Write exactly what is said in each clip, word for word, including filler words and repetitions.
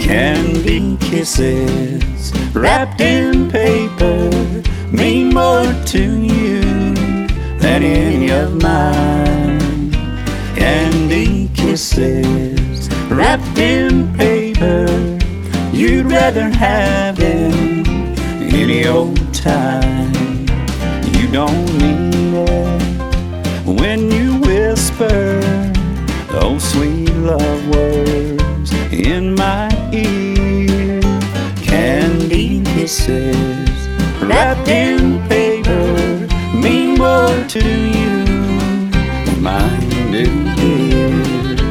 Candy kisses wrapped in paper mean more to you than any of mine. Candy kisses wrapped in paper, you'd rather have them any old time. You don't mean it when you whisper those sweet love words in my ear. Candy kisses wrapped in paper mean more to you than mine do, dear.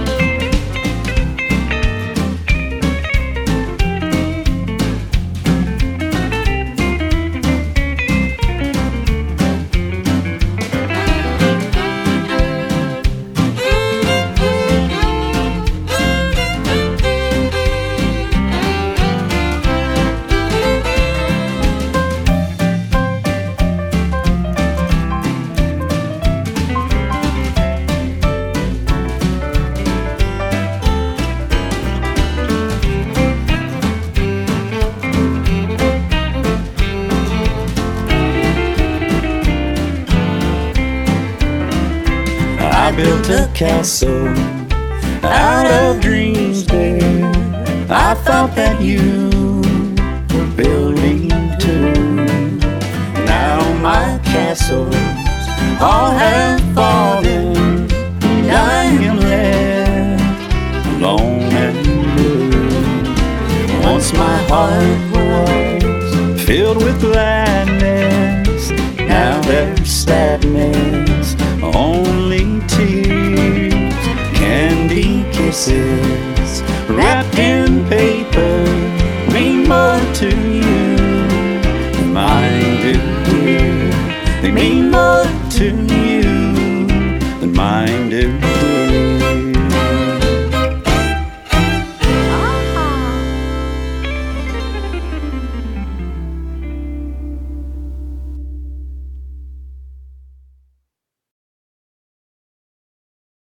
I built a castle out of dreams, dear. I thought that you were building too. Now my castles all have fallen, and I am left alone and blue. Once my heart was filled with gladness, now there's sadness, only tears. Candy kisses wrapped in paper mean more to you than mine do, dear. They mean more to you than mine do, dear.